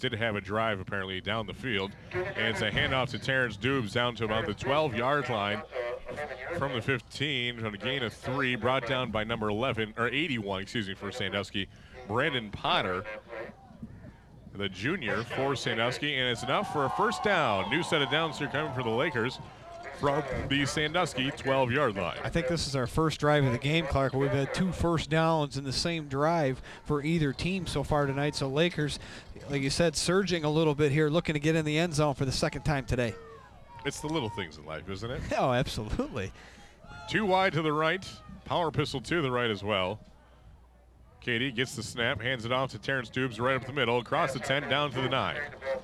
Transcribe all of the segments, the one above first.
did have a drive apparently down the field. And it's a handoff to Terrence Dubes down to about the 12-yard line from the 15 on a gain of 3, brought down by number 11, or 81, excuse me, for Sandusky, Brandon Potter, the junior for Sandusky, and it's enough for a first down. New set of downs here coming for the Lakers from the Sandusky 12-yard line. I think this is our first drive of the game, Clark. We've had 2 first downs in the same drive for either team so far tonight. So Lakers, like you said, surging a little bit here, looking to get in the end zone for the second time today. It's the little things in life, isn't it? Oh, absolutely. 2 wide to the right, power pistol to the right as well. Katie gets the snap, hands it off to Terrence Dubes right up the middle, across the 10, down to the 9.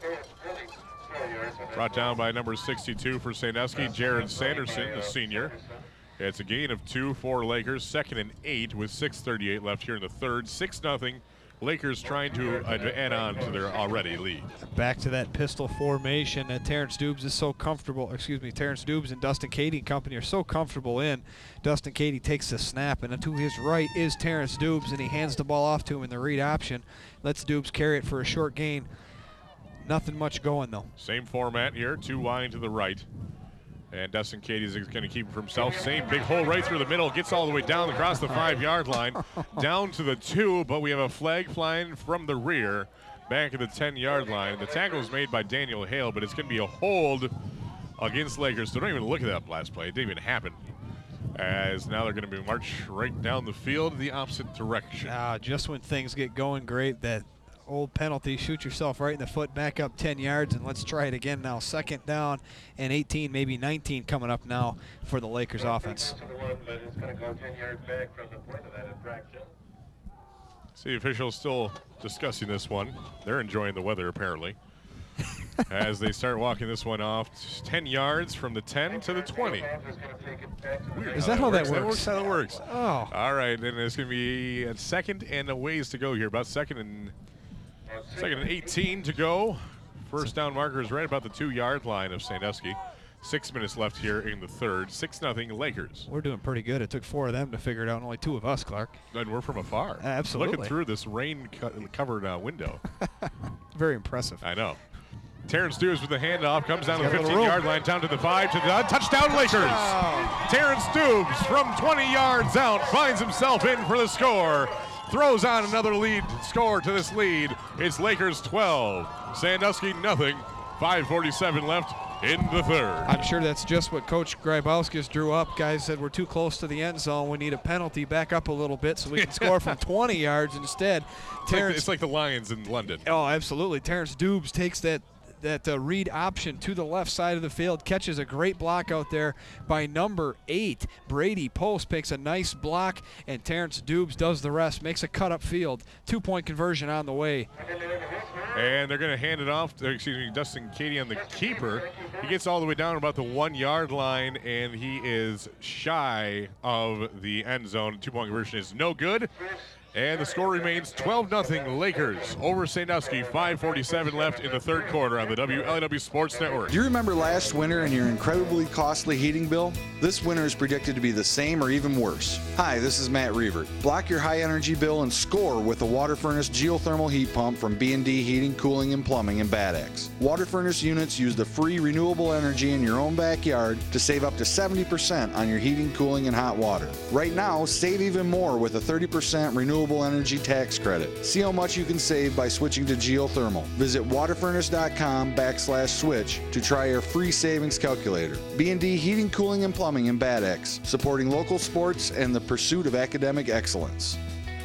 Brought down by number 62 for Sandusky, Jared Sanderson, the senior. It's a gain of 2 for Lakers, 2nd and 8 with 6:38 left here in the third. 6-0. Lakers trying to add on to their already lead. Back to that pistol formation that Terrence Dubes is so comfortable, Terrence Dubes and Dustin Cady and company are so comfortable in. Dustin Cady takes the snap, and to his right is Terrence Dubes, and he hands the ball off to him in the read option. Lets Dubes carry it for a short gain. Nothing much going, though. Same format here, 2 wide to the right. And Dustin Cady is going to keep it for himself. Same big hole right through the middle. Gets all the way down across the 5-yard line. Down to the 2, but we have a flag flying from the rear. Back at the 10-yard line. The tackle is made by Daniel Hale, but it's going to be a hold against Lakers. So don't even look at that last play. It didn't even happen. As now they're going to be marched right down the field the opposite direction. Just when things get going great, that old penalty, shoot yourself right in the foot, back up 10 yards, and let's try it again now. 2nd down and 18, maybe 19 coming up now for the Lakers offense. See, officials still discussing this one. They're enjoying the weather apparently. As they start walking this one off 10 yards from the 10 to the 20. Weird Is that how that works? That works how it works. Oh. All right, and it's going to be a 2nd and a ways to go here. About 2nd and 18 to go. First down marker is right about the 2-yard line of Sandusky. 6 minutes left here in the third. 6-0 Lakers. We're doing pretty good. It took 4 of them to figure it out, and only 2 of us, Clark. And we're from afar. Absolutely. Looking through this rain-covered window. Very impressive. I know. Terrence Dubes with the handoff, comes down to the 15-yard line, down to the 5, to the touchdown Lakers. Oh. Terrence Dubes from 20 yards out finds himself in for the score. Throws on another lead score to this lead. It's Lakers 12, Sandusky nothing. 5:47 left in the third. I'm sure that's just what Coach Grybauskis drew up. Guys said we're too close to the end zone. We need a penalty. Back up a little bit so we can score from 20 yards instead. It's like the Lions in London. Oh, absolutely. Terrence Dubes takes that read option to the left side of the field, catches a great block out there by number 8. Brady Post picks a nice block, and Terrence Dubes does the rest, makes a cut up field. 2-point conversion on the way. And they're going to hand it off to, Dustin Cady on the keeper. He gets all the way down about the 1-yard line, and he is shy of the end zone. 2-point conversion is no good. And the score remains 12-0 Lakers over Sandusky. 5:47 left in the third quarter on the WLAW Sports Network. Do you remember last winter and your incredibly costly heating bill? This winter is predicted to be the same or even worse. Hi, this is Matt Reavert. Block your high energy bill and score with a water furnace geothermal heat pump from B&D Heating, Cooling, and Plumbing in Bad Axe. Water furnace units use the free renewable energy in your own backyard to save up to 70% on your heating, cooling, and hot water. Right now, save even more with a 30% renewable energy tax credit. See how much you can save by switching to geothermal. Visit waterfurnace.com/switch to try our free savings calculator. B&D Heating, Cooling, and Plumbing in Bad Axe, supporting local sports and the pursuit of academic excellence.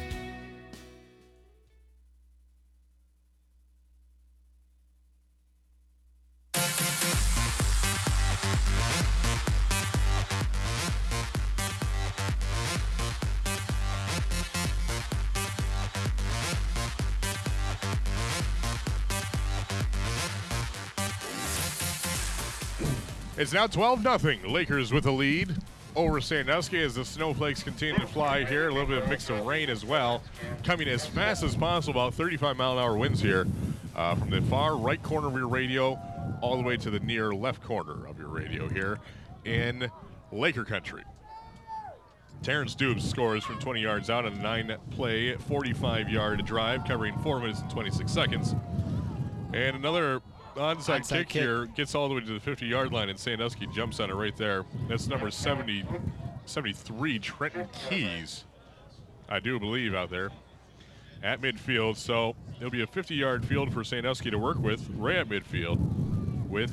It's now 12-0. Lakers with a lead over Sandusky as the snowflakes continue to fly here. A little bit of mix of rain as well. Coming as fast as possible, about 35-mile-an-hour winds here from the far right corner of your radio all the way to the near left corner of your radio here in Laker country. Terrence Dubes scores from 20 yards out on a 9-play, 45-yard drive covering 4 minutes and 26 seconds. And another onside kick kick. here gets all the way to the 50-yard line, and Sandusky jumps on it right there. That's number 73, Trenton Keys, I do believe, out there at midfield. So it'll be a 50-yard field for Sandusky to work with right at midfield with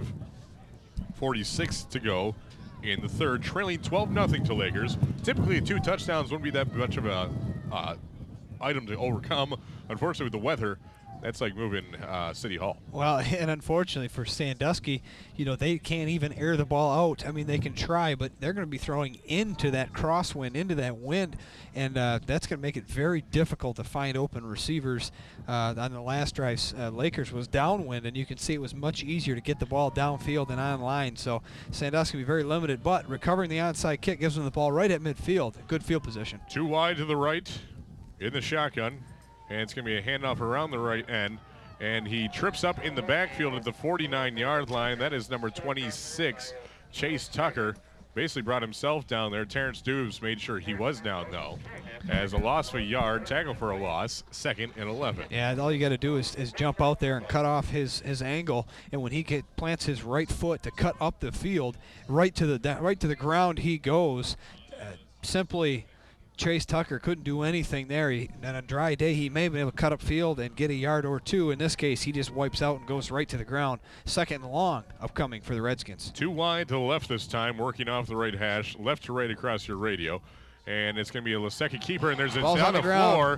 5:46 to go in the third, trailing 12-0 to Lakers. Typically, 2 touchdowns wouldn't be that much of a item to overcome. Unfortunately, with the weather, that's like moving City Hall. Well, and unfortunately for Sandusky, they can't even air the ball out. I mean, they can try, but they're going to be throwing into that crosswind, into that wind, and that's going to make it very difficult to find open receivers. On the last drive, Lakers was downwind, and you can see it was much easier to get the ball downfield and online. So Sandusky will be very limited, but recovering the onside kick gives them the ball right at midfield. Good field position. 2 wide to the right in the shotgun. And it's going to be a handoff around the right end. And he trips up in the backfield at the 49-yard line. That is number 26, Chase Tucker. Basically brought himself down there. Terrence Dubes made sure he was down, though. As a loss of a yard, tackle for a loss, 2nd and 11. Yeah, all you got to do is jump out there and cut off his angle. And when he plants his right foot to cut up the field, right to the ground he goes. Simply, Chase Tucker couldn't do anything there. On a dry day, he may have been able to cut up field and get a yard or 2. In this case, he just wipes out and goes right to the ground. 2nd and long upcoming for the Redskins. 2 wide to the left this time, working off the right hash, left to right across your radio. And it's going to be a Lasecki keeper, and there's Ball's on on the the ground. floor.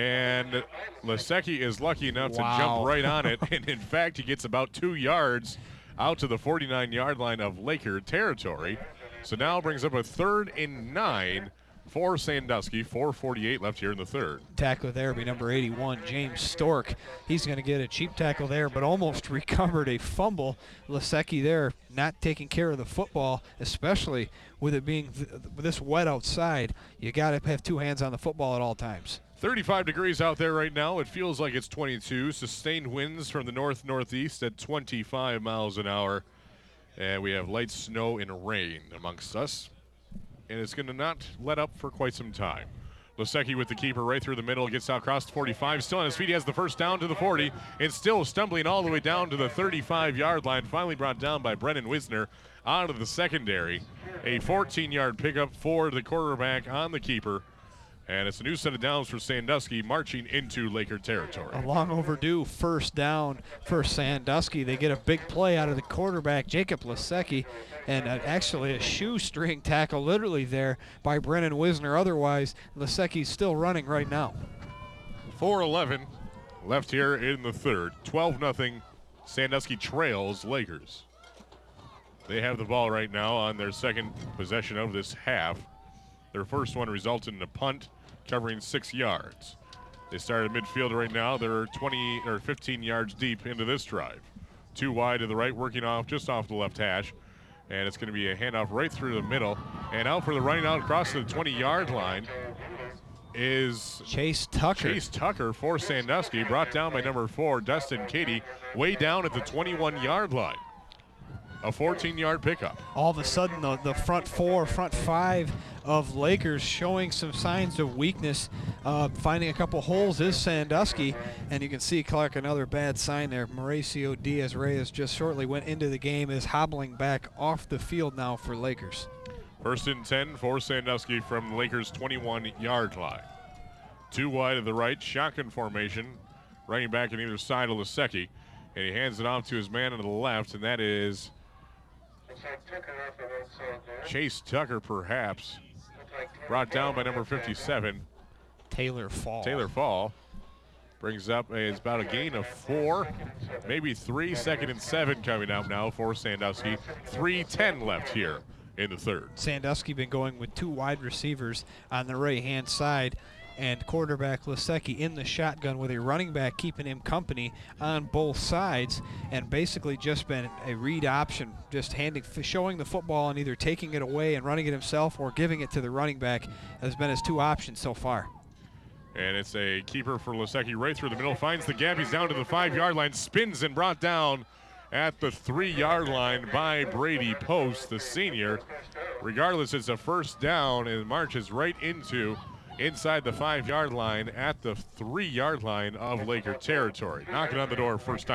And Lasecki is lucky enough to jump right on it. And, in fact, he gets about 2 yards out to the 49-yard line of Laker territory. So now brings up a 3rd and 9 for Sandusky. 4:48 left here in the third. Tackler there will be number 81, James Stork. He's going to get a cheap tackle there, but almost recovered a fumble. Lasecki there not taking care of the football, especially with it being this wet outside. You got to have 2 hands on the football at all times. 35 degrees out there right now. It feels like it's 22. Sustained winds from the north-northeast at 25 miles an hour. And we have light snow and rain amongst us. And it's going to not let up for quite some time. Lasecki with the keeper right through the middle, gets out across the 45, still on his feet. He has the first down to the 40, and still stumbling all the way down to the 35-yard line. Finally brought down by Brennan Wisner out of the secondary. A 14-yard pickup for the quarterback on the keeper. And it's a new set of downs for Sandusky marching into Laker territory. A long overdue first down for Sandusky. They get a big play out of the quarterback, Jacob Lasecki, and actually a shoestring tackle literally there by Brennan Wisner. Otherwise, Lasecki's still running right now. 4:11 left here in the third. 12-0. Sandusky trails Lakers. They have the ball right now on their second possession of this half. Their first one resulted in a punt covering 6 yards. They start at midfield right now. They're 20 or 15 yards deep into this drive. 2 wide to the right, working off just off the left hash. And it's going to be a handoff right through the middle. And out for the running out across the 20-yard line is Chase Tucker. Chase Tucker for Sandusky, brought down by number 4, Dustin Cady, way down at the 21-yard line. A 14-yard pickup. All of a sudden, the front 5 of Lakers showing some signs of weakness. Finding a couple holes is Sandusky, and you can see Clark, another bad sign there. Mauricio Diaz-Reyes just shortly went into the game, is hobbling back off the field now for Lakers. 1st and 10 for Sandusky from Lakers' 21-yard line. 2 wide to the right, shotgun formation, running back on either side of Lasecki, and he hands it off to his man on the left, and that is Chase Tucker, perhaps, brought down by number 57, Taylor Fall. Taylor Fall. Brings up, it's about a gain of 4, maybe 3. 2nd and 7 coming up now for Sandusky. 3:10 left here in the third. Sandusky been going with 2 wide receivers on the right-hand side, and quarterback Lasecki in the shotgun with a running back keeping him company on both sides, and basically just been a read option, just showing the ball and either taking it away and running it himself or giving it to the running back has been his 2 options so far. And it's a keeper for Lasecki right through the middle, finds the gap, he's down to the 5-yard line, spins and brought down at the 3-yard line by Brady Post, the senior. Regardless, it's a first down and marches right into inside the 5-yard line at the 3-yard line of Laker territory. Knocking on the door first time.